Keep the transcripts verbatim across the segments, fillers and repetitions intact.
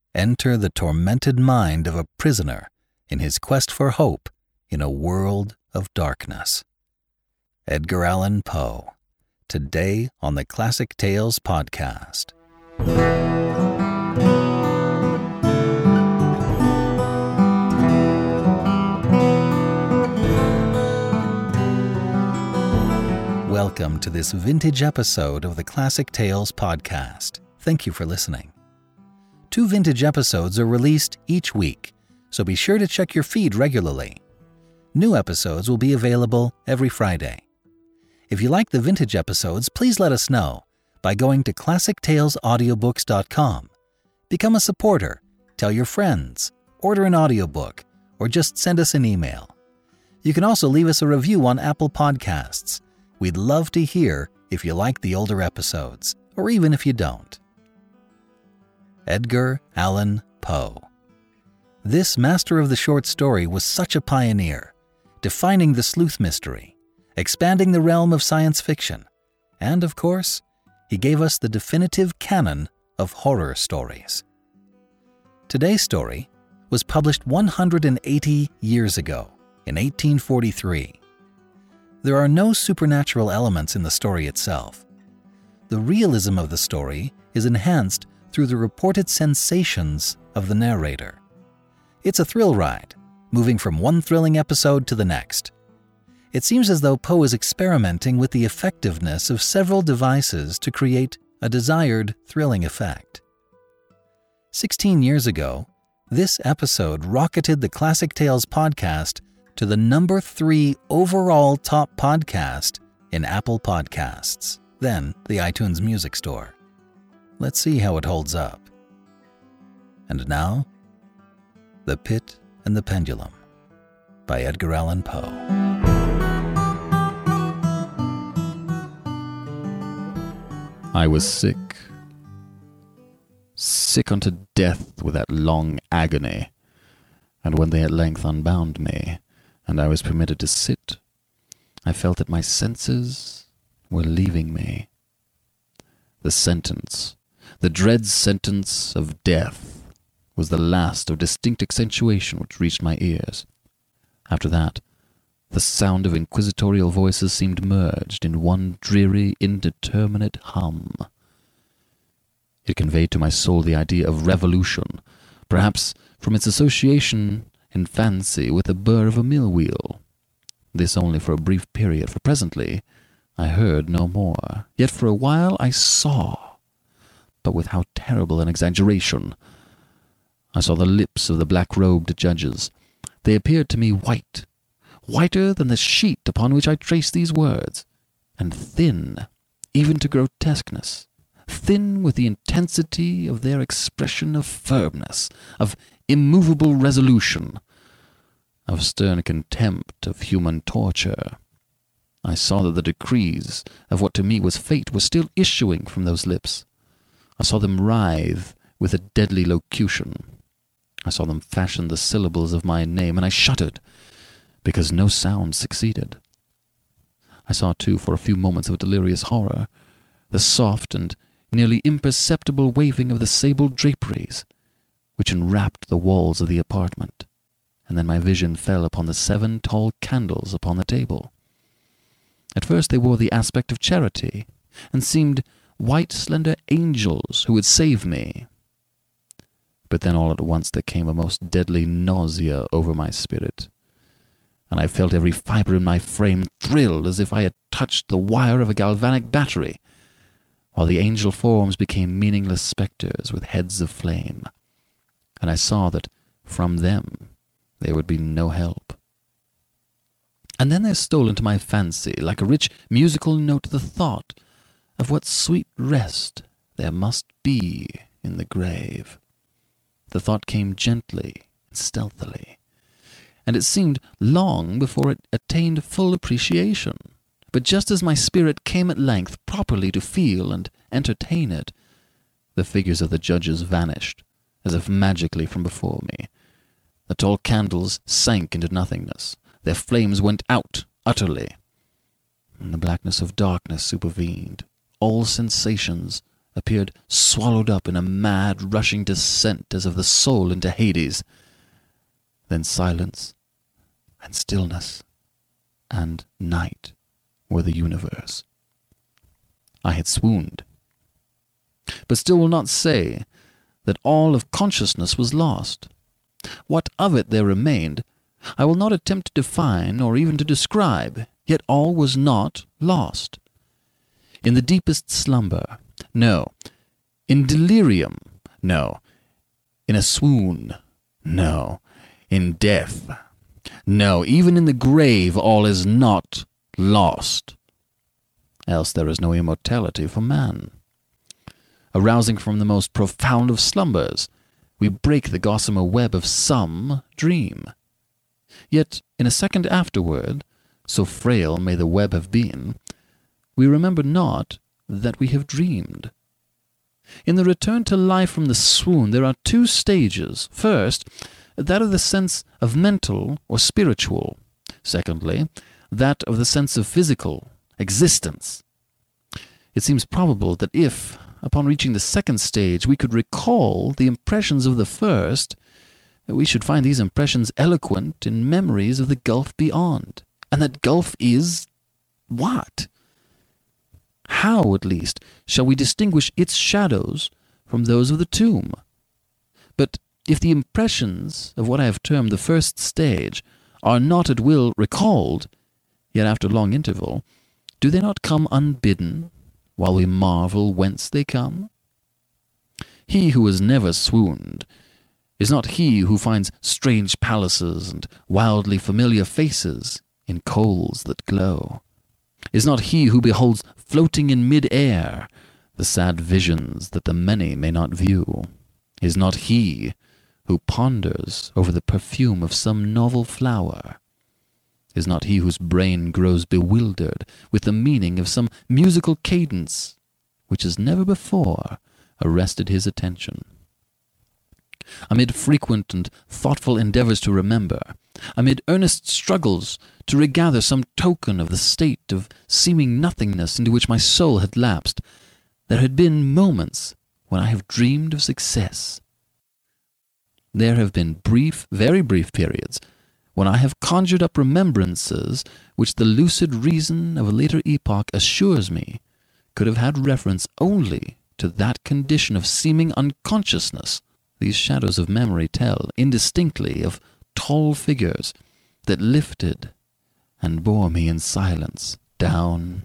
enter the tormented mind of a prisoner in his quest for hope in a world of darkness. Edgar Allan Poe, today on the Classic Tales podcast. Welcome to this vintage episode of the Classic Tales podcast. Thank you for listening. Two vintage episodes are released each week, so be sure to check your feed regularly. New episodes will be available every Friday. If you like the vintage episodes, please let us know by going to classic tales audiobooks dot com. Become a supporter, tell your friends, order an audiobook, or just send us an email. You can also leave us a review on Apple Podcasts. We'd love to hear if you like the older episodes, or even if you don't. Edgar Allan Poe. This master of the short story was such a pioneer, defining the sleuth mystery, expanding the realm of science fiction, and, of course, he gave us the definitive canon of horror stories. Today's story was published one hundred eighty years ago, in eighteen forty-three. There are no supernatural elements in the story itself. The realism of the story is enhanced through the reported sensations of the narrator. It's a thrill ride, moving from one thrilling episode to the next. It seems as though Poe is experimenting with the effectiveness of several devices to create a desired thrilling effect. Sixteen years ago, this episode rocketed the Classic Tales podcast to the number three overall top podcast in Apple Podcasts, then the iTunes Music Store. Let's see how it holds up. And now, The Pit and the Pendulum by Edgar Allan Poe. I was sick. Sick unto death with that long agony, and when they at length unbound me, and I was permitted to sit, I felt that my senses were leaving me. The sentence, the dread sentence of death, was the last of distinct accentuation which reached my ears. After that, the sound of inquisitorial voices seemed merged in one dreary, indeterminate hum. It conveyed to my soul the idea of revolution, perhaps from its association in fancy with the burr of a mill wheel. This only for a brief period, for presently I heard no more. Yet for a while I saw, but with how terrible an exaggeration. I saw the lips of the black-robed judges. They appeared to me white, whiter than the sheet upon which I traced these words, and thin, even to grotesqueness, thin with the intensity of their expression of firmness, of immovable resolution, of stern contempt of human torture. I saw that the decrees of what to me was fate were still issuing from those lips. I saw them writhe with a deadly locution. I saw them fashion the syllables of my name, and I shuddered, because no sound succeeded. I saw, too, for a few moments of delirious horror, the soft and nearly imperceptible waving of the sable draperies, which enwrapped the walls of the apartment, and then my vision fell upon the seven tall candles upon the table. At first they wore the aspect of charity, and seemed white, slender angels who would save me. But then all at once there came a most deadly nausea over my spirit, and I felt every fibre in my frame thrill as if I had touched the wire of a galvanic battery, while the angel forms became meaningless spectres with heads of flame, and I saw that from them there would be no help. And then there stole into my fancy, like a rich musical note, the thought of what sweet rest there must be in the grave. The thought came gently and stealthily, and it seemed long before it attained full appreciation. But just as my spirit came at length properly to feel and entertain it, the figures of the judges vanished, as if magically from before me. The tall candles sank into nothingness. Their flames went out utterly, and the blackness of darkness supervened. All sensations appeared swallowed up in a mad, rushing descent as of the soul into Hades. Then silence and stillness and night were the universe. I had swooned, but still will not say that all of consciousness was lost. What of it there remained, I will not attempt to define or even to describe, yet all was not lost. In the deepest slumber, no. In delirium, no. In a swoon, no. In death, no. Even in the grave all is not lost. Else there is no immortality for man. Arousing from the most profound of slumbers, we break the gossamer web of some dream. Yet in a second afterward, so frail may the web have been, we remember not that we have dreamed. In the return to life from the swoon there are two stages. First, that of the sense of mental or spiritual. Secondly, that of the sense of physical existence. It seems probable that if, upon reaching the second stage, we could recall the impressions of the first, we should find these impressions eloquent in memories of the gulf beyond. And that gulf is what? How, at least, shall we distinguish its shadows from those of the tomb? But if the impressions of what I have termed the first stage are not at will recalled, yet after long interval, do they not come unbidden, while we marvel whence they come? He who has never swooned is not he who finds strange palaces and wildly familiar faces in coals that glow, is not he who beholds floating in mid-air the sad visions that the many may not view, is not he who ponders over the perfume of some novel flower, is not he whose brain grows bewildered with the meaning of some musical cadence which has never before arrested his attention. Amid frequent and thoughtful endeavors to remember, amid earnest struggles to regather some token of the state of seeming nothingness into which my soul had lapsed, there had been moments when I have dreamed of success. There have been brief, very brief periods when I have conjured up remembrances which the lucid reason of a later epoch assures me could have had reference only to that condition of seeming unconsciousness. These shadows of memory tell indistinctly of tall figures that lifted and bore me in silence down,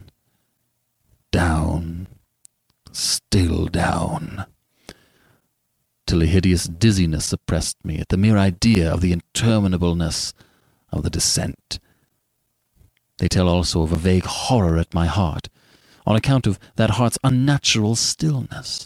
down, still down, till a hideous dizziness oppressed me at the mere idea of the interminableness of the descent. They tell also of a vague horror at my heart, on account of that heart's unnatural stillness.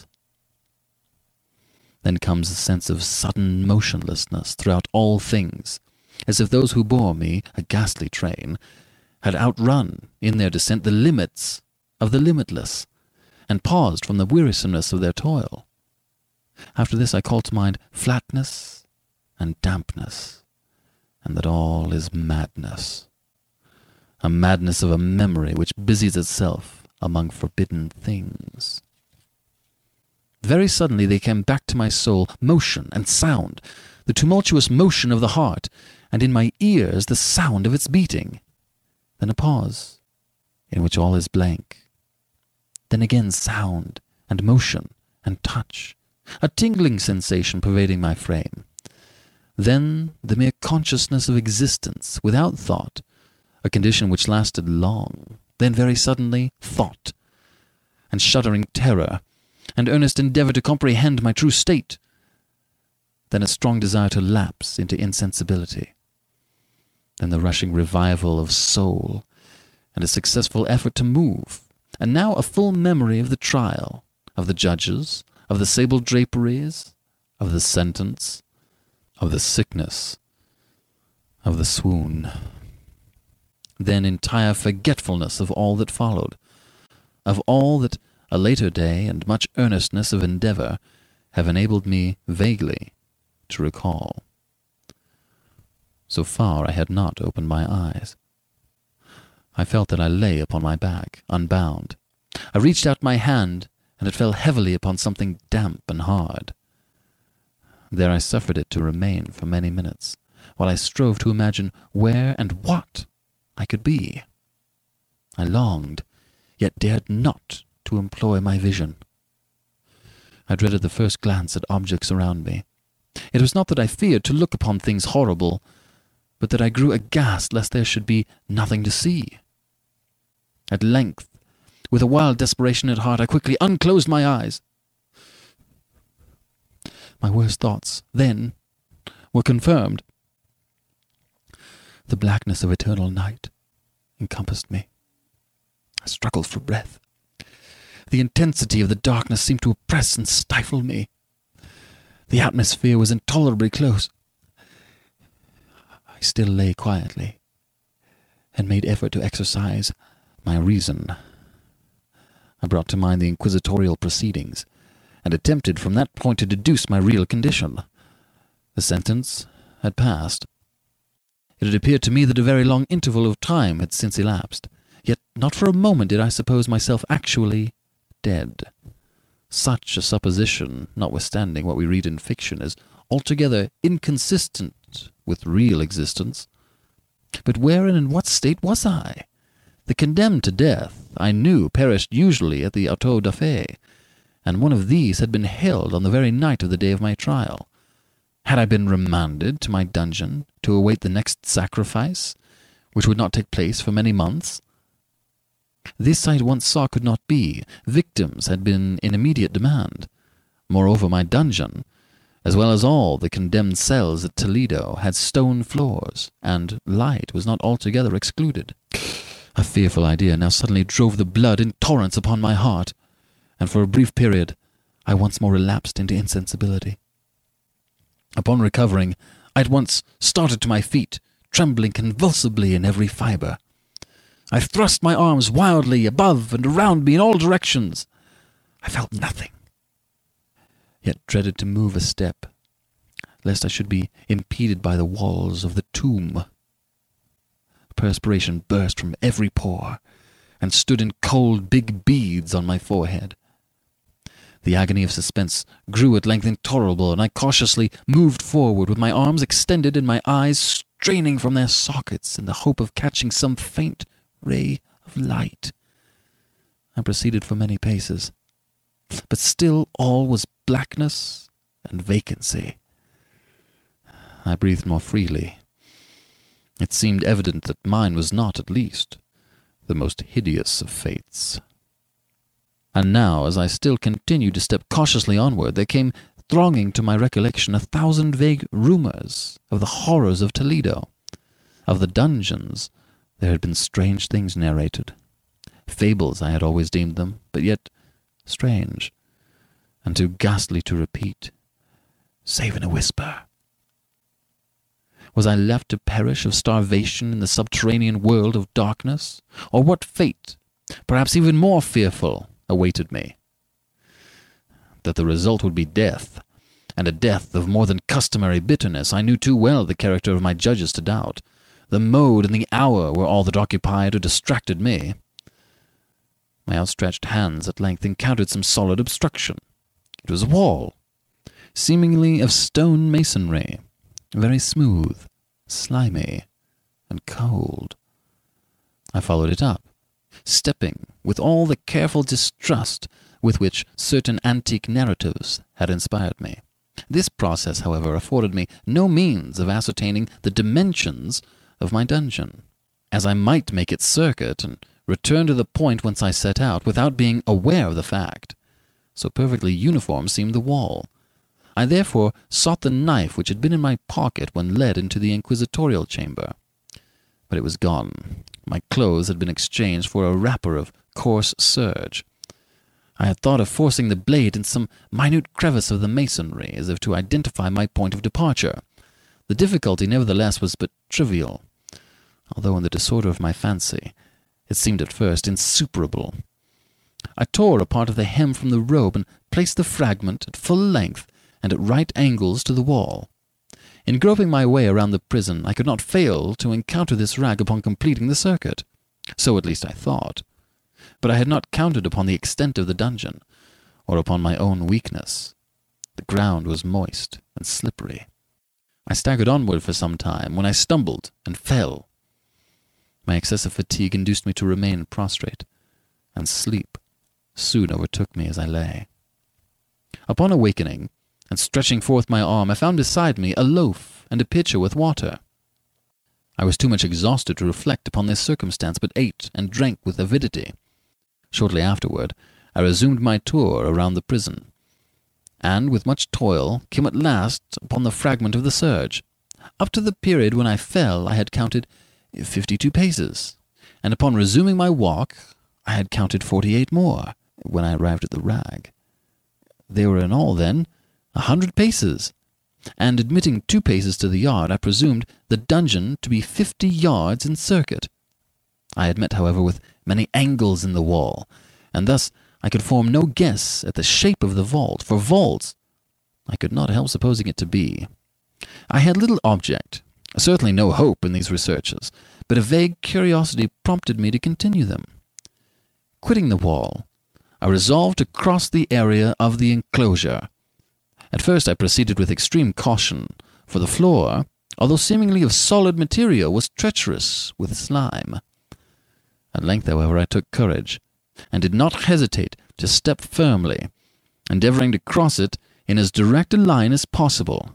Then comes a sense of sudden motionlessness throughout all things, as if those who bore me, a ghastly train, had outrun, in their descent, the limits of the limitless, and paused from the wearisomeness of their toil. After this I call to mind flatness and dampness, and that all is madness, a madness of a memory which busies itself among forbidden things. Very suddenly they came back to my soul, motion and sound, the tumultuous motion of the heart, and in my ears the sound of its beating. Then a pause, in which all is blank. Then again sound, and motion, and touch, a tingling sensation pervading my frame. Then the mere consciousness of existence, without thought, a condition which lasted long. Then very suddenly thought, and shuddering terror, and earnest endeavor to comprehend my true state. Then a strong desire to lapse into insensibility. Then the rushing revival of soul, and a successful effort to move, and now a full memory of the trial, of the judges, of the sable draperies, of the sentence, of the sickness, of the swoon. Then entire forgetfulness of all that followed, of all that a later day and much earnestness of endeavor have enabled me vaguely to recall. So far I had not opened my eyes. I felt that I lay upon my back, unbound. I reached out my hand and it fell heavily upon something damp and hard. There I suffered it to remain for many minutes, while I strove to imagine where and what I could be. I longed, yet dared not to employ my vision. I dreaded the first glance at objects around me. It was not that I feared to look upon things horrible, but that I grew aghast lest there should be nothing to see. At length, with a wild desperation at heart, I quickly unclosed my eyes. My worst thoughts, then, were confirmed. The blackness of eternal night encompassed me. I struggled for breath. The intensity of the darkness seemed to oppress and stifle me. The atmosphere was intolerably close. I still lay quietly, and made effort to exercise my reason. I brought to mind the inquisitorial proceedings, and attempted from that point to deduce my real condition. The sentence had passed. It had appeared to me that a very long interval of time had since elapsed, yet not for a moment did I suppose myself actually dead. Such a supposition, notwithstanding what we read in fiction, is altogether inconsistent with real existence. But where and in what state was I? The condemned to death, I knew, perished usually at the auto da fe, and one of these had been held on the very night of the day of my trial. Had I been remanded to my dungeon to await the next sacrifice, which would not take place for many months? This I at once saw could not be. Victims had been in immediate demand. Moreover, my dungeon, as well as all the condemned cells at Toledo, had stone floors, and light was not altogether excluded. A fearful idea now suddenly drove the blood in torrents upon my heart, and for a brief period I once more relapsed into insensibility. Upon recovering, I at once started to my feet, trembling convulsively in every fibre. I thrust my arms wildly above and around me in all directions. I felt nothing, yet dreaded to move a step, lest I should be impeded by the walls of the tomb. Perspiration burst from every pore, and stood in cold big beads on my forehead. The agony of suspense grew at length intolerable, and I cautiously moved forward with my arms extended and my eyes straining from their sockets in the hope of catching some faint ray of light. I proceeded for many paces, but still all was blackness and vacancy. I breathed more freely. It seemed evident that mine was not, at least, the most hideous of fates. And now, as I still continued to step cautiously onward, there came thronging to my recollection a thousand vague rumors of the horrors of Toledo. Of the dungeons there had been strange things narrated. Fables I had always deemed them, but yet strange, and too ghastly to repeat, save in a whisper. Was I left to perish of starvation in the subterranean world of darkness? Or what fate, perhaps even more fearful, awaited me? That the result would be death, and a death of more than customary bitterness, I knew too well the character of my judges to doubt. The mode and the hour were all that occupied or distracted me. My outstretched hands at length encountered some solid obstruction. It was a wall, seemingly of stone masonry, very smooth, slimy, and cold. I followed it up, stepping with all the careful distrust with which certain antique narratives had inspired me. This process, however, afforded me no means of ascertaining the dimensions of my dungeon, as I might make its circuit and return to the point whence I set out without being aware of the fact. So perfectly uniform seemed the wall. I therefore sought the knife which had been in my pocket when led into the inquisitorial chamber. But it was gone. My clothes had been exchanged for a wrapper of coarse serge. I had thought of forcing the blade in some minute crevice of the masonry, as if to identify my point of departure. The difficulty, nevertheless, was but trivial, although in the disorder of my fancy it seemed at first insuperable. I tore a part of the hem from the robe and placed the fragment at full length and at right angles to the wall. In groping my way around the prison, I could not fail to encounter this rag upon completing the circuit. So at least I thought. But I had not counted upon the extent of the dungeon. or upon my own weakness. The ground was moist and slippery. I staggered onward for some time, when I stumbled and fell. My excessive fatigue induced me to remain prostrate, and sleep soon overtook me as I lay. Upon awakening, and stretching forth my arm, I found beside me a loaf and a pitcher with water. I was too much exhausted to reflect upon this circumstance, but ate and drank with avidity. Shortly afterward, I resumed my tour around the prison, and with much toil came at last upon the fragment of the surge. Up to the period when I fell I had counted fifty-two paces, and upon resuming my walk I had counted forty-eight more, when I arrived at the rag. They were in all, then, a hundred paces, and admitting two paces to the yard, I presumed the dungeon to be fifty yards in circuit. I had met, however, with many angles in the wall, and thus I could form no guess at the shape of the vault, for vaults I could not help supposing it to be. I had little object, certainly no hope in these researches, but a vague curiosity prompted me to continue them. Quitting the wall, I resolved to cross the area of the enclosure. At first I proceeded with extreme caution, for the floor, although seemingly of solid material, was treacherous with slime. At length, however, I took courage, and did not hesitate to step firmly, endeavoring to cross it in as direct a line as possible.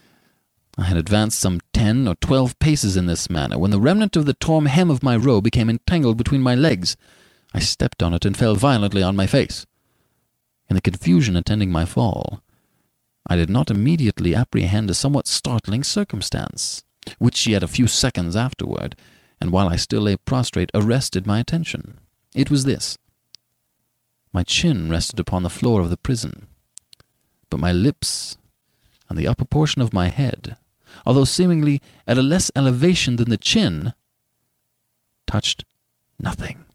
I had advanced some ten or twelve paces in this manner, when the remnant of the torn hem of my robe became entangled between my legs. I stepped on it and fell violently on my face. In the confusion attending my fall, I did not immediately apprehend a somewhat startling circumstance, which yet a few seconds afterward, and while I still lay prostrate, arrested my attention. It was this. My chin rested upon the floor of the prison, but my lips and the upper portion of my head, although seemingly at a less elevation than the chin, touched nothing.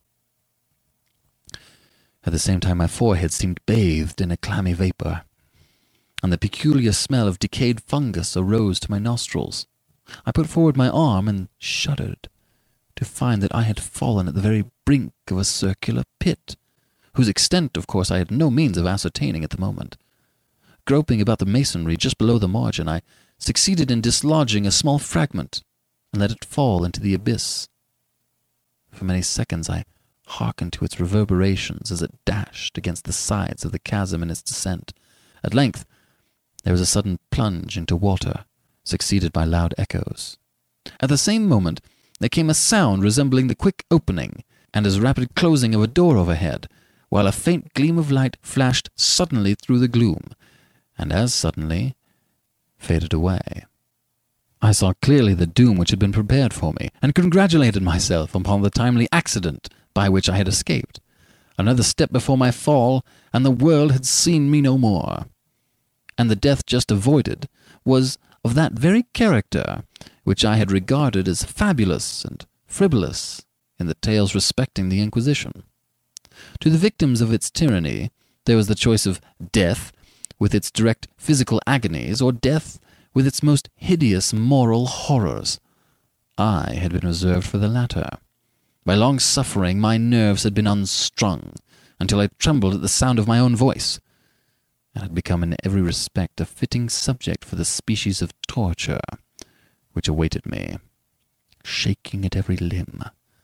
At the same time my forehead seemed bathed in a clammy vapor, and the peculiar smell of decayed fungus arose to my nostrils. I put forward my arm and shuddered to find that I had fallen at the very brink of a circular pit, whose extent, of course, I had no means of ascertaining at the moment. Groping about the masonry just below the margin, I succeeded in dislodging a small fragment and let it fall into the abyss. For many seconds I hearkened to its reverberations as it dashed against the sides of the chasm in its descent. At length there was a sudden plunge into water, succeeded by loud echoes. At the same moment there came a sound resembling the quick opening and as rapid closing of a door overhead, while a faint gleam of light flashed suddenly through the gloom, and as suddenly faded away. I saw clearly the doom which had been prepared for me, and congratulated myself upon the timely accident by which I had escaped. Another step before my fall, and the world had seen me no more. And the death just avoided was of that very character which I had regarded as fabulous and frivolous in the tales respecting the Inquisition. To the victims of its tyranny there was the choice of death, with its direct physical agonies, or death with its most hideous moral horrors. I had been reserved for the latter. By long suffering my nerves had been unstrung, until I trembled at the sound of my own voice, and had become in every respect a fitting subject for the species of torture which awaited me. Shaking at every limb,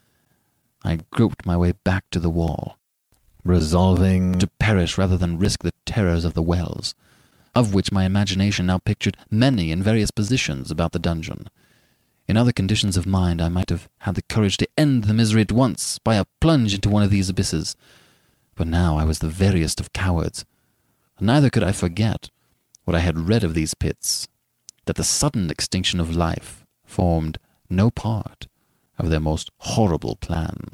I groped my way back to the wall, resolving to perish rather than risk the terrors of the wells, of which my imagination now pictured many in various positions about the dungeon. In other conditions of mind I might have had the courage to end the misery at once by a plunge into one of these abysses, but now I was the veriest of cowards. Neither could I forget what I had read of these pits, that the sudden extinction of life formed no part of their most horrible plan.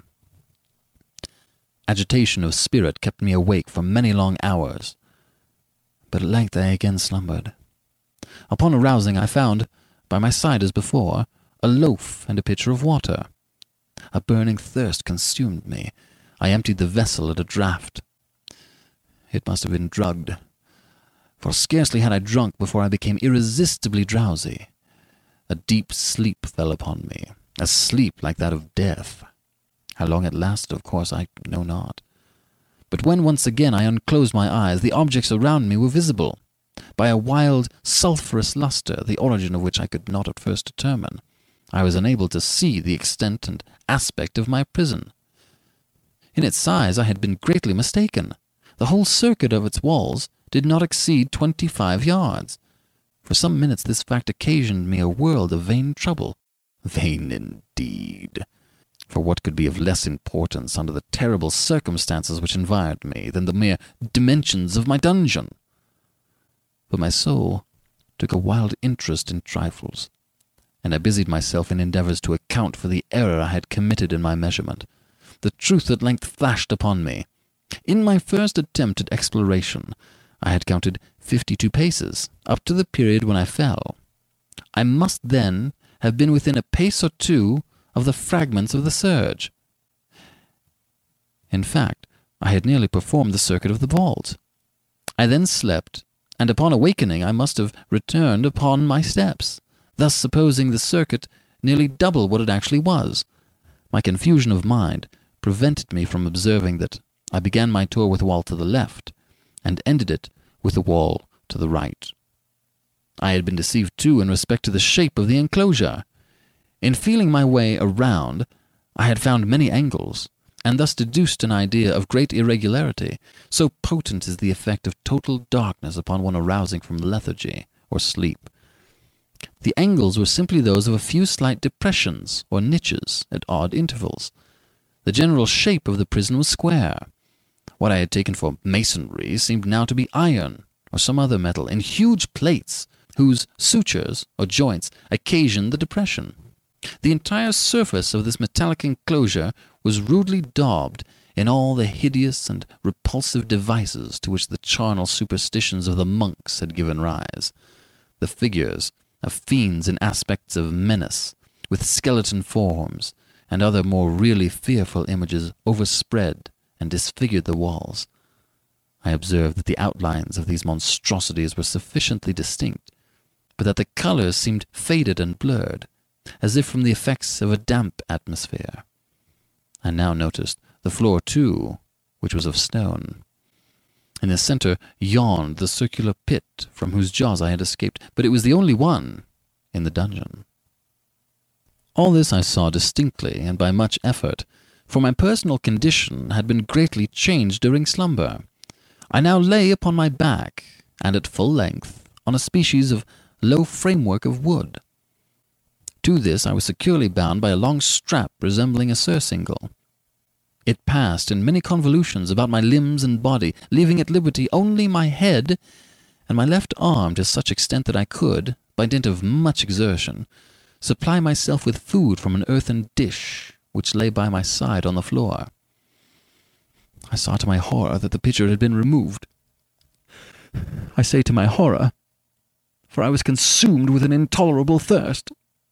Agitation of spirit kept me awake for many long hours, but at length I again slumbered. Upon arousing I found, by my side as before, a loaf and a pitcher of water. A burning thirst consumed me. I emptied the vessel at a draught. It must have been drugged, for scarcely had I drunk before I became irresistibly drowsy. A deep sleep fell upon me, a sleep like that of death. How long it lasted, of course, I know not. But when once again I unclosed my eyes, the objects around me were visible, by a wild, sulphurous lustre, the origin of which I could not at first determine. I was unable to see the extent and aspect of my prison. In its size I had been greatly mistaken. The whole circuit of its walls did not exceed twenty-five yards. For some minutes this fact occasioned me a world of vain trouble. Vain indeed! For what could be of less importance under the terrible circumstances which environed me than the mere dimensions of my dungeon? But my soul took a wild interest in trifles, and I busied myself in endeavors to account for the error I had committed in my measurement. The truth at length flashed upon me. In my first attempt at exploration, I had counted fifty-two paces, up to the period when I fell. I must then have been within a pace or two of the fragments of the surge. In fact, I had nearly performed the circuit of the vault. I then slept, and upon awakening I must have returned upon my steps, thus supposing the circuit nearly double what it actually was. My confusion of mind prevented me from observing that I began my tour with the wall to the left, and ended it with the wall to the right. I had been deceived, too, in respect to the shape of the enclosure. In feeling my way around, I had found many angles, and thus deduced an idea of great irregularity. So potent is the effect of total darkness upon one arousing from lethargy or sleep. The angles were simply those of a few slight depressions or niches at odd intervals. The general shape of the prison was square. What I had taken for masonry seemed now to be iron or some other metal in huge plates, whose sutures or joints occasioned the depression. The entire surface of this metallic enclosure was rudely daubed in all the hideous and repulsive devices to which the charnel superstitions of the monks had given rise. The figures of fiends in aspects of menace, with skeleton forms, and other more really fearful images overspread and disfigured the walls. I observed that the outlines of these monstrosities were sufficiently distinct, but that the colors seemed faded and blurred, as if from the effects of a damp atmosphere. I now noticed the floor, too, which was of stone. In the center yawned the circular pit from whose jaws I had escaped, but it was the only one in the dungeon. All this I saw distinctly and by much effort, for my personal condition had been greatly changed during slumber. I now lay upon my back, and at full length, on a species of low framework of wood. To this I was securely bound by a long strap resembling a surcingle. It passed in many convolutions about my limbs and body, leaving at liberty only my head and my left arm to such extent that I could, by dint of much exertion, supply myself with food from an earthen dish which lay by my side on the floor. I saw to my horror that the pitcher had been removed. I say to my horror, for I was consumed with an intolerable thirst.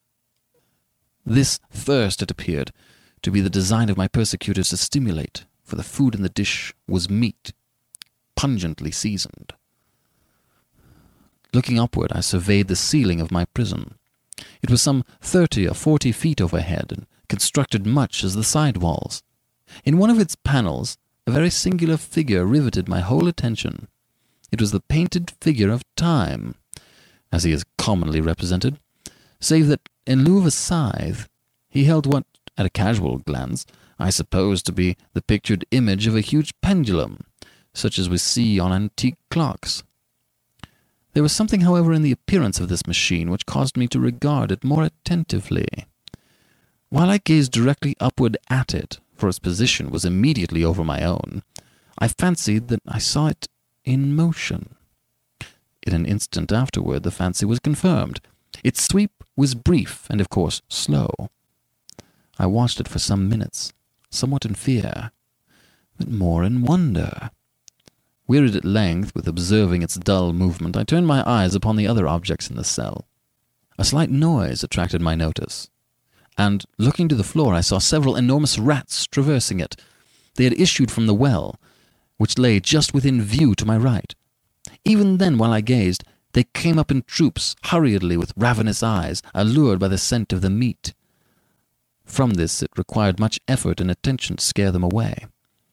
This thirst, it appeared, to be the design of my persecutors to stimulate, for the food in the dish was meat, pungently seasoned. Looking upward, I surveyed the ceiling of my prison. It was some thirty or forty feet overhead, and constructed much as the side walls. In one of its panels, a very singular figure riveted my whole attention. It was the painted figure of Time, as he is commonly represented, save that, in lieu of a scythe, he held what, at a casual glance, I supposed to be the pictured image of a huge pendulum, such as we see on antique clocks. There was something, however, in the appearance of this machine which caused me to regard it more attentively. While I gazed directly upward at it, for its position was immediately over my own, I fancied that I saw it in motion. In an instant afterward the fancy was confirmed. Its sweep was brief and, of course, slow. I watched it for some minutes, somewhat in fear, but more in wonder. Wearied at length with observing its dull movement, I turned my eyes upon the other objects in the cell. A slight noise attracted my notice, and, looking to the floor, I saw several enormous rats traversing it. They had issued from the well, which lay just within view to my right. Even then, while I gazed, they came up in troops, hurriedly, with ravenous eyes, allured by the scent of the meat. From this it required much effort and attention to scare them away.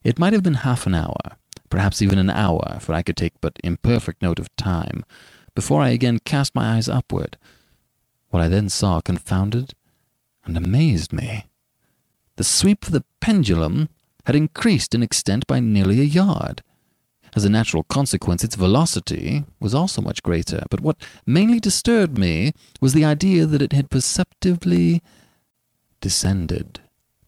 It might have been half an hour, perhaps even an hour, for I could take but imperfect note of time, before I again cast my eyes upward. What I then saw confounded and amazed me. The sweep of the pendulum had increased in extent by nearly a yard. As a natural consequence, its velocity was also much greater, but what mainly disturbed me was the idea that it had perceptibly descended.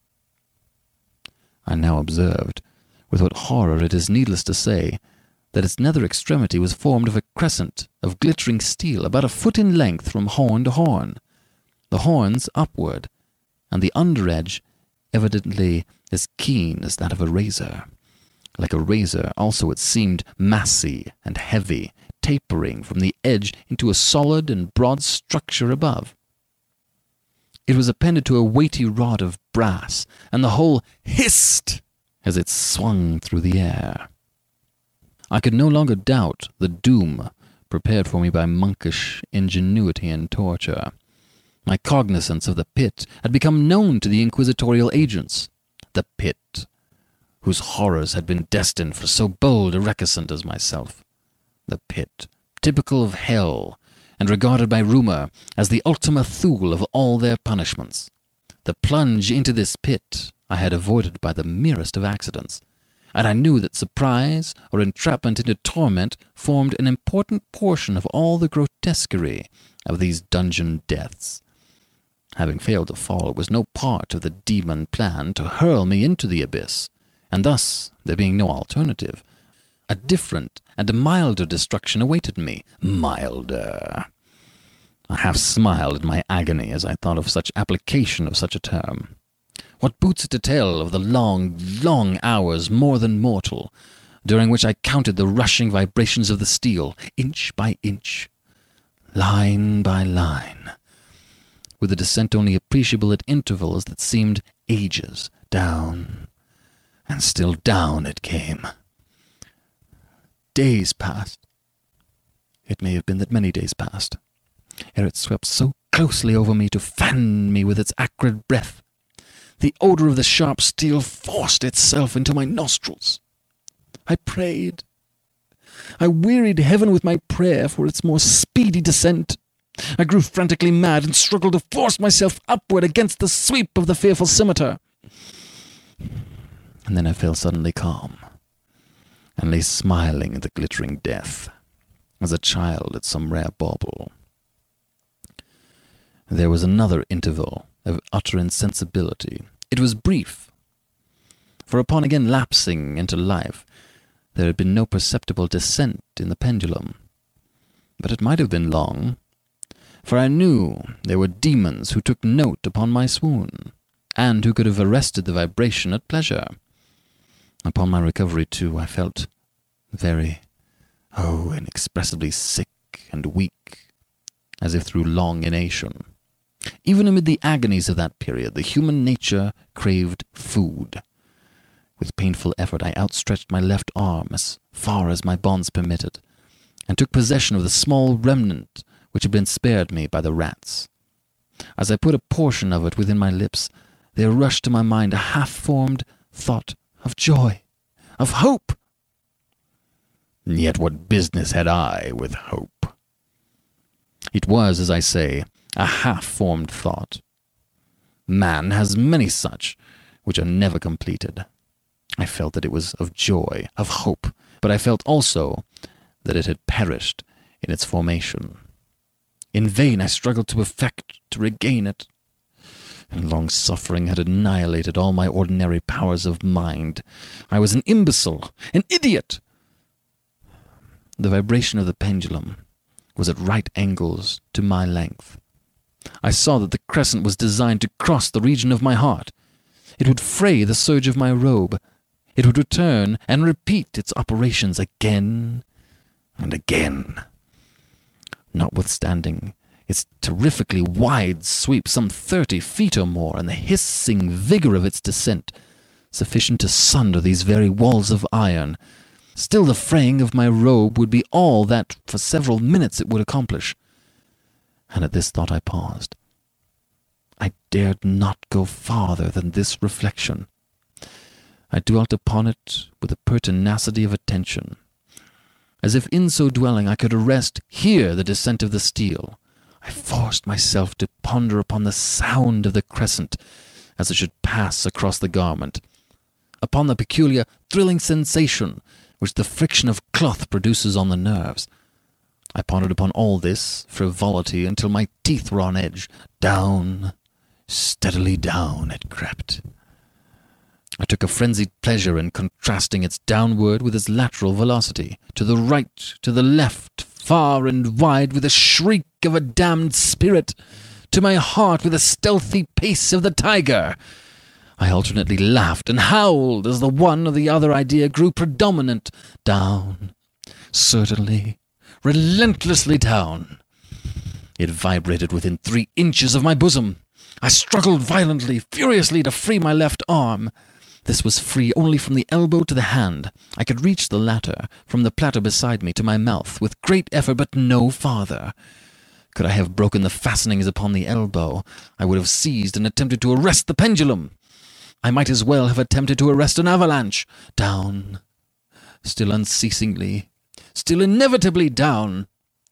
I now observed, with what horror it is needless to say, that its nether extremity was formed of a crescent of glittering steel about a foot in length from horn to horn, the horns upward, and the under edge evidently as keen as that of a razor. Like a razor, also it seemed massy and heavy, tapering from the edge into a solid and broad structure above. It was appended to a weighty rod of brass, and the whole hissed as it swung through the air. I could no longer doubt the doom prepared for me by monkish ingenuity and torture. My cognizance of the pit had become known to the inquisitorial agents. The pit, whose horrors had been destined for so bold a recusant as myself. The pit, typical of hell, and regarded by rumor as the ultima thule of all their punishments. The plunge into this pit I had avoided by the merest of accidents, and I knew that surprise or entrapment into torment formed an important portion of all the grotesquerie of these dungeon deaths. Having failed to fall, it was no part of the demon plan to hurl me into the abyss, and thus, there being no alternative, a different and a milder destruction awaited me. Milder. I half smiled at my agony as I thought of such application of such a term. What boots it to tell of the long, long hours more than mortal, during which I counted the rushing vibrations of the steel, inch by inch, line by line, with a descent only appreciable at intervals that seemed ages, down, and still down it came. Days passed. It may have been that many days passed, ere it swept so closely over me to fan me with its acrid breath. The odor of the sharp steel forced itself into my nostrils. I prayed. I wearied heaven with my prayer for its more speedy descent. I grew frantically mad and struggled to force myself upward against the sweep of the fearful scimitar. And then I fell suddenly calm, and lay smiling at the glittering death, as a child at some rare bauble. There was another interval of utter insensibility. It was brief, for upon again lapsing into life, there had been no perceptible descent in the pendulum. But it might have been long, for I knew there were demons who took note upon my swoon, and who could have arrested the vibration at pleasure. Upon my recovery, too, I felt very, oh, inexpressibly sick and weak, as if through long inanition. Even amid the agonies of that period, the human nature craved food. With painful effort, I outstretched my left arm as far as my bonds permitted, and took possession of the small remnant which had been spared me by the rats. As I put a portion of it within my lips, there rushed to my mind a half-formed thought of joy, of hope. Yet what business had I with hope? It was, as I say, a half-formed thought. Man has many such, which are never completed. I felt that it was of joy, of hope, but I felt also that it had perished in its formation. In vain I struggled to effect to regain it, and long suffering had annihilated all my ordinary powers of mind. I was an imbecile, an idiot. The vibration of the pendulum was at right angles to my length. I saw that the crescent was designed to cross the region of my heart. It would fray the serge of my robe. It would return and repeat its operations again and again. Notwithstanding its terrifically wide sweep, some thirty feet or more, and the hissing vigor of its descent, sufficient to sunder these very walls of iron, still the fraying of my robe would be all that for several minutes it would accomplish. And at this thought I paused. I dared not go farther than this reflection. I dwelt upon it with the pertinacity of attention, as if in so dwelling I could arrest here the descent of the steel. I forced myself to ponder upon the sound of the crescent as it should pass across the garment, upon the peculiar thrilling sensation which the friction of cloth produces on the nerves. I pondered upon all this frivolity until my teeth were on edge. Down, steadily down it crept. I took a frenzied pleasure in contrasting its downward with its lateral velocity, to the right, to the left, far and wide, with a shriek of a damned spirit, to my heart with the stealthy pace of the tiger. I alternately laughed and howled as the one or the other idea grew predominant. Down, certainly, relentlessly down. It vibrated within three inches of my bosom. I struggled violently, furiously, to free my left arm. This was free only from the elbow to the hand. I could reach the latter, from the platter beside me to my mouth, with great effort, but no farther. Could I have broken the fastenings upon the elbow, I would have seized and attempted to arrest the pendulum. I might as well have attempted to arrest an avalanche. Down, still unceasingly, still inevitably down.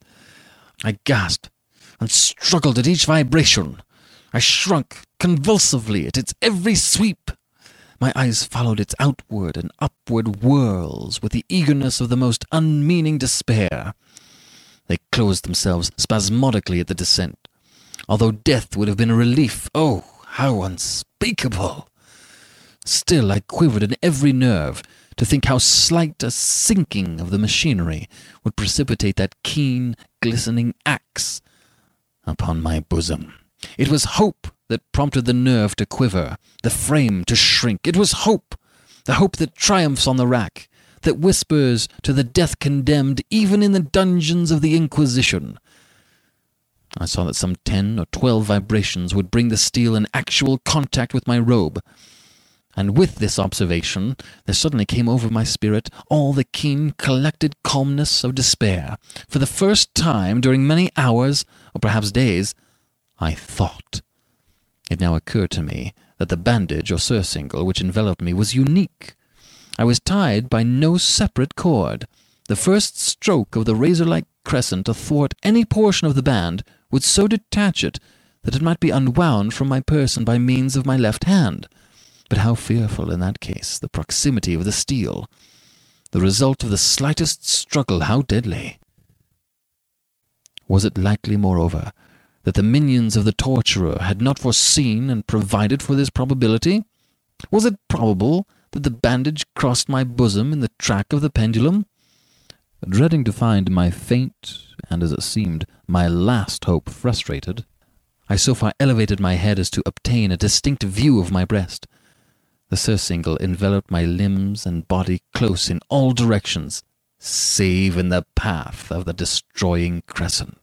I gasped and struggled at each vibration. I shrunk convulsively at its every sweep. My eyes followed its outward and upward whirls with the eagerness of the most unmeaning despair. They closed themselves spasmodically at the descent. Although death would have been a relief, oh, how unspeakable! Still I quivered in every nerve to think how slight a sinking of the machinery would precipitate that keen, glistening axe upon my bosom. It was hope that prompted the nerve to quiver, the frame to shrink. It was hope, the hope that triumphs on the rack, that whispers to the death-condemned even in the dungeons of the Inquisition. I saw that some ten or twelve vibrations would bring the steel in actual contact with my robe, and with this observation there suddenly came over my spirit all the keen, collected calmness of despair. For the first time during many hours, or perhaps days, I thought. It now occurred to me that the bandage or surcingle which enveloped me was unique. I was tied by no separate cord. The first stroke of the razor-like crescent athwart any portion of the band would so detach it that it might be unwound from my person by means of my left hand. But how fearful in that case the proximity of the steel! The result of the slightest struggle, how deadly! Was it likely, moreover, that the minions of the torturer had not foreseen and provided for this probability? Was it probable that the bandage crossed my bosom in the track of the pendulum? Dreading to find my faint, and as it seemed, my last hope frustrated, I so far elevated my head as to obtain a distinct view of my breast. The surcingle enveloped my limbs and body close in all directions, save in the path of the destroying crescent.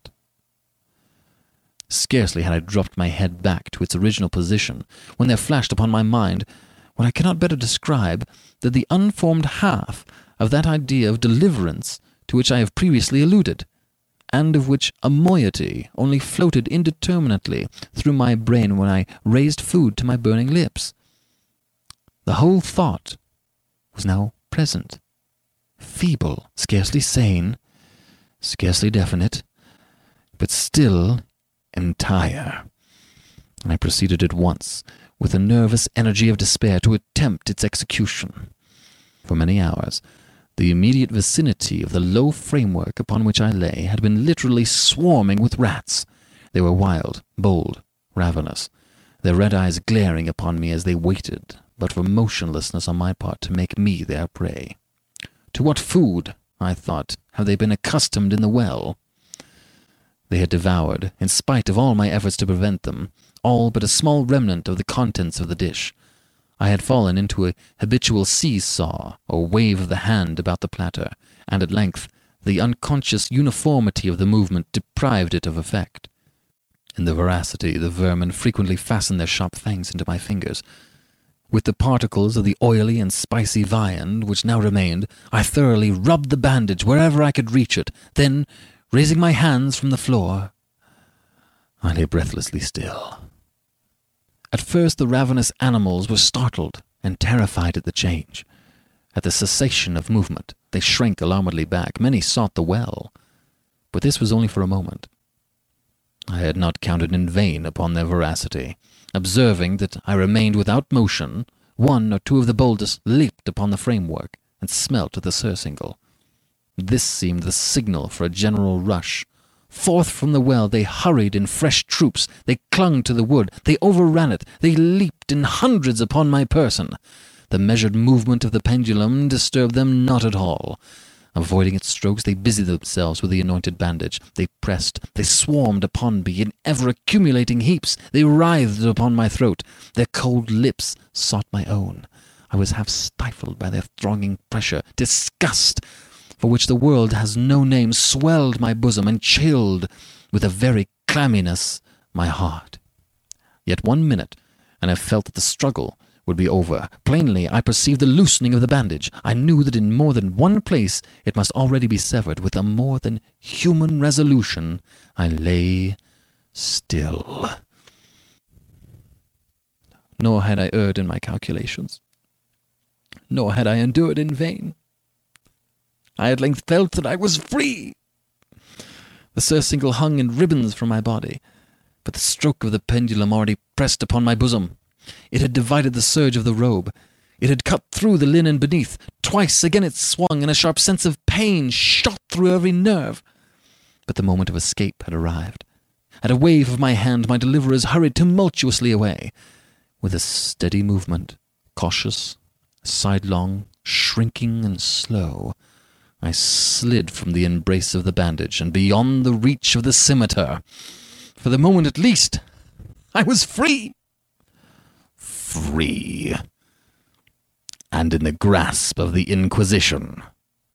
Scarcely had I dropped my head back to its original position when there flashed upon my mind what I cannot better describe than the unformed half of that idea of deliverance to which I have previously alluded, and of which a moiety only floated indeterminately through my brain when I raised food to my burning lips. The whole thought was now present, feeble, scarcely sane, scarcely definite, but still entire. I proceeded at once, with the nervous energy of despair, to attempt its execution. For many hours, the immediate vicinity of the low framework upon which I lay had been literally swarming with rats. They were wild, bold, ravenous, their red eyes glaring upon me as they waited, but for motionlessness on my part, to make me their prey. To what food, I thought, have they been accustomed in the well? They had devoured, in spite of all my efforts to prevent them, all but a small remnant of the contents of the dish. I had fallen into a habitual seesaw or wave of the hand about the platter, and at length the unconscious uniformity of the movement deprived it of effect. In the voracity, the vermin frequently fastened their sharp fangs into my fingers. With the particles of the oily and spicy viand which now remained, I thoroughly rubbed the bandage wherever I could reach it. Then, raising my hands from the floor, I lay breathlessly still. At first the ravenous animals were startled and terrified at the change. At the cessation of movement, they shrank alarmedly back. Many sought the well, but this was only for a moment. I had not counted in vain upon their voracity. Observing that I remained without motion, one or two of the boldest leaped upon the framework and smelt at the surcingle. This seemed the signal for a general rush. Forth from the well they hurried in fresh troops. They clung to the wood. They overran it. They leaped in hundreds upon my person. The measured movement of the pendulum disturbed them not at all. Avoiding its strokes, they busied themselves with the anointed bandage. They pressed, they swarmed upon me in ever-accumulating heaps. They writhed upon my throat. Their cold lips sought my own. I was half stifled by their thronging pressure. Disgust, for which the world has no name, swelled my bosom and chilled, with a very clamminess, my heart. Yet one minute, and I felt that the struggle would be over. Plainly, I perceived the loosening of the bandage. I knew that in more than one place it must already be severed. With a more than human resolution, I lay still. Nor had I erred in my calculations. Nor had I endured in vain. I at length felt that I was free. The surcingle hung in ribbons from my body, but the stroke of the pendulum already pressed upon my bosom. It had divided the serge of the robe. It had cut through the linen beneath. Twice again it swung, and a sharp sense of pain shot through every nerve. But the moment of escape had arrived. At a wave of my hand, my deliverers hurried tumultuously away. With a steady movement, cautious, sidelong, shrinking and slow, I slid from the embrace of the bandage and beyond the reach of the scimitar. For the moment at least, I was free. Free, and in the grasp of the Inquisition.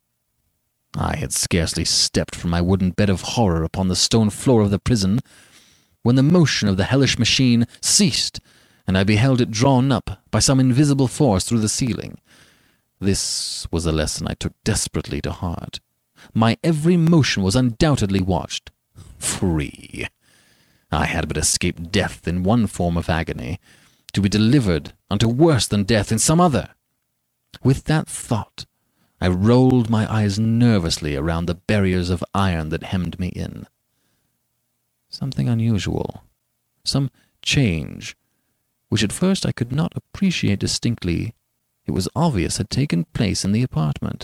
I had scarcely stepped from my wooden bed of horror upon the stone floor of the prison when the motion of the hellish machine ceased, and I beheld it drawn up by some invisible force through the ceiling. This was a lesson I took desperately to heart. My every motion was undoubtedly watched. Free. I had but escaped death in one form of agony, to be delivered unto worse than death in some other. With that thought, I rolled my eyes nervously around the barriers of iron that hemmed me in. Something unusual, some change, which at first I could not appreciate distinctly, it was obvious had taken place in the apartment.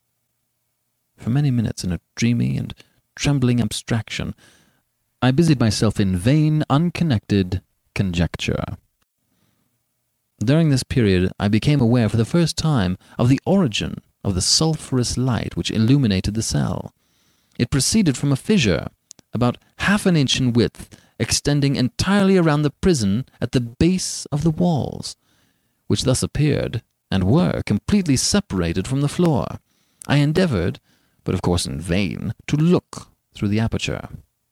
For many minutes, in a dreamy and trembling abstraction, I busied myself in vain, unconnected conjecture. During this period, I became aware for the first time of the origin of the sulphurous light which illuminated the cell. It proceeded from a fissure, about half an inch in width, extending entirely around the prison at the base of the walls, which thus appeared, and were, completely separated from the floor. I endeavored, but of course in vain, to look through the aperture.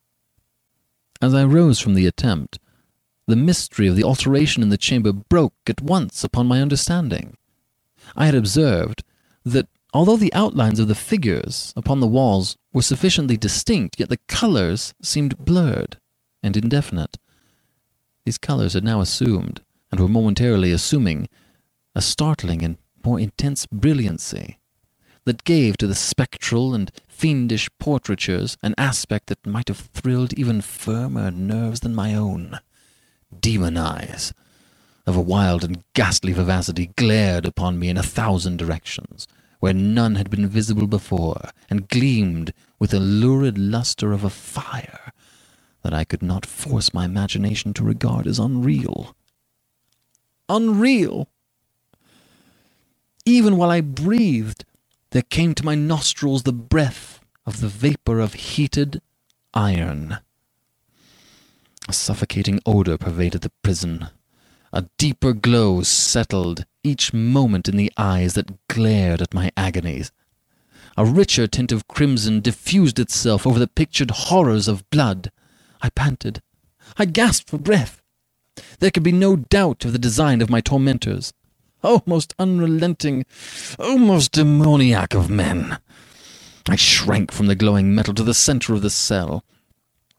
As I rose from the attempt, the mystery of the alteration in the chamber broke at once upon my understanding. I had observed that, although the outlines of the figures upon the walls were sufficiently distinct, yet the colors seemed blurred and indefinite. These colors had now assumed, and were momentarily assuming, a startling and more intense brilliancy that gave to the spectral and fiendish portraitures an aspect that might have thrilled even firmer nerves than my own. Demon eyes, of a wild and ghastly vivacity, glared upon me in a thousand directions, where none had been visible before, and gleamed with the lurid lustre of a fire that I could not force my imagination to regard as unreal. Unreal! Even while I breathed, there came to my nostrils the breath of the vapor of heated iron. A suffocating odor pervaded the prison. A deeper glow settled each moment in the eyes that glared at my agonies. A richer tint of crimson diffused itself over the pictured horrors of blood. I panted. I gasped for breath. There could be no doubt of the design of my tormentors. O most unrelenting, O most demoniac of men! I shrank from the glowing metal to the center of the cell.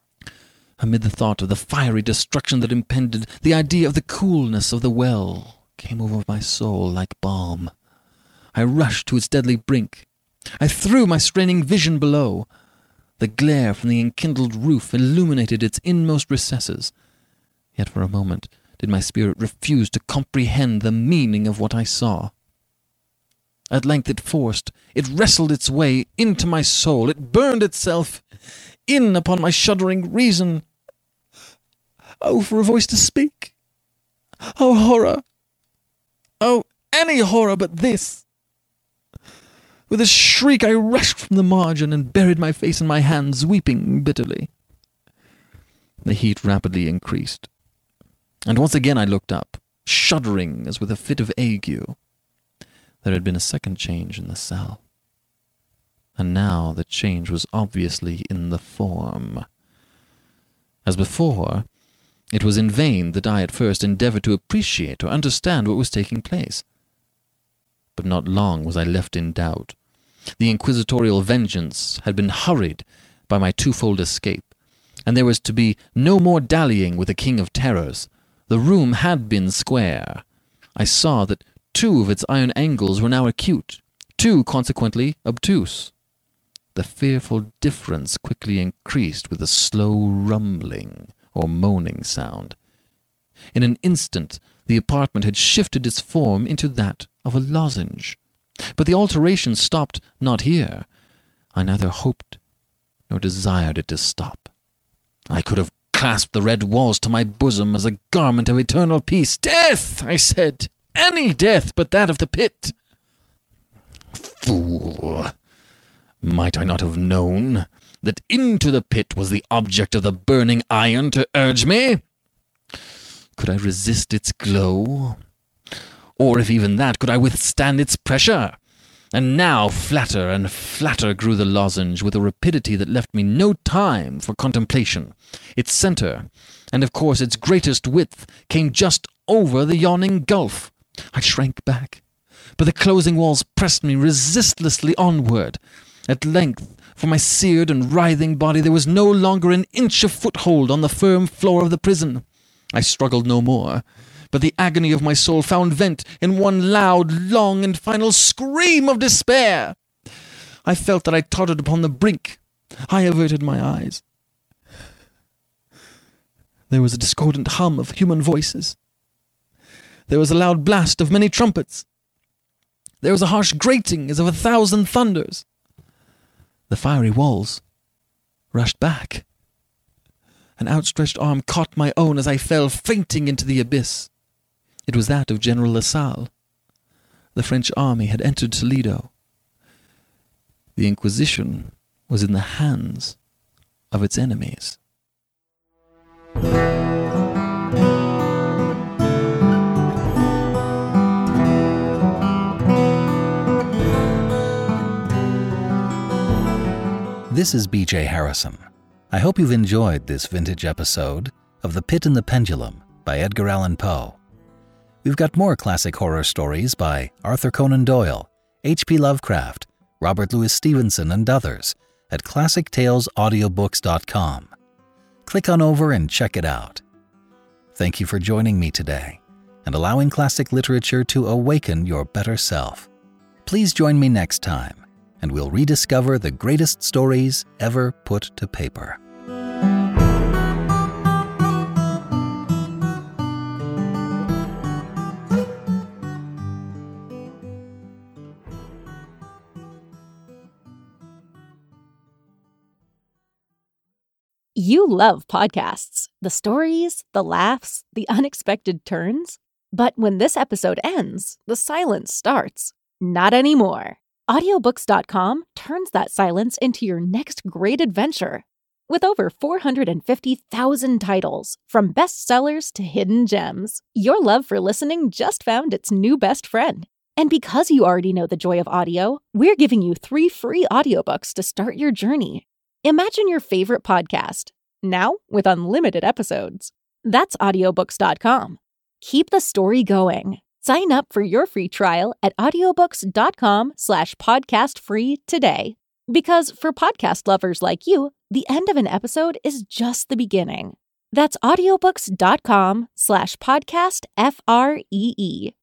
Amid the thought of the fiery destruction that impended, the idea of the coolness of the well came over my soul like balm. I rushed to its deadly brink. I threw my straining vision below. The glare from the enkindled roof illuminated its inmost recesses. Yet for a moment did my spirit refuse to comprehend the meaning of what I saw. At length it forced, it wrestled its way into my soul, it burned itself in upon my shuddering reason. Oh, for a voice to speak! Oh, horror! Oh, any horror but this! With a shriek I rushed from the margin and buried my face in my hands, weeping bitterly. The heat rapidly increased, and once again I looked up, shuddering as with a fit of ague. There had been a second change in the cell, and now the change was obviously in the form. As before, it was in vain that I at first endeavored to appreciate or understand what was taking place. But not long was I left in doubt. The inquisitorial vengeance had been hurried by my twofold escape, and there was to be no more dallying with the King of Terrors. The room had been square. I saw that two of its iron angles were now acute, two consequently obtuse. The fearful difference quickly increased with a slow rumbling or moaning sound. In an instant the apartment had shifted its form into that of a lozenge. But the alteration stopped not here. I neither hoped nor desired it to stop. I could have clasped the red walls to my bosom as a garment of eternal peace. "Death!" I said. "Any death but that of the pit!" Fool! Might I not have known that into the pit was the object of the burning iron to urge me? Could I resist its glow? Or, if even that, could I withstand its pressure? And now flatter and flatter grew the lozenge with a rapidity that left me no time for contemplation. Its center, and of course its greatest width, came just over the yawning gulf. I shrank back, but the closing walls pressed me resistlessly onward. At length, for my seared and writhing body there was no longer an inch of foothold on the firm floor of the prison. I struggled no more, but the agony of my soul found vent in one loud, long, and final scream of despair. I felt that I tottered upon the brink. I averted my eyes. There was a discordant hum of human voices. There was a loud blast of many trumpets. There was a harsh grating as of a thousand thunders. The fiery walls rushed back. An outstretched arm caught my own as I fell fainting into the abyss. It was that of General Lasalle. The French army had entered Toledo. The Inquisition was in the hands of its enemies. This is B J Harrison. I hope you've enjoyed this vintage episode of The Pit and the Pendulum by Edgar Allan Poe. We've got more classic horror stories by Arthur Conan Doyle, H P Lovecraft, Robert Louis Stevenson, and others at classic tales audiobooks dot com. Click on over and check it out. Thank you for joining me today and allowing classic literature to awaken your better self. Please join me next time, and we'll rediscover the greatest stories ever put to paper. You love podcasts, the stories, the laughs, the unexpected turns. But when this episode ends, the silence starts. Not anymore. audiobooks dot com turns that silence into your next great adventure. With over four hundred fifty thousand titles, from bestsellers to hidden gems, your love for listening just found its new best friend. And because you already know the joy of audio, we're giving you three free audiobooks to start your journey. Imagine your favorite podcast, now with unlimited episodes. That's audiobooks dot com. Keep the story going. Sign up for your free trial at audiobooks dot com slash podcast free today. Because for podcast lovers like you, the end of an episode is just the beginning. That's audiobooks dot com slash podcast F R E E.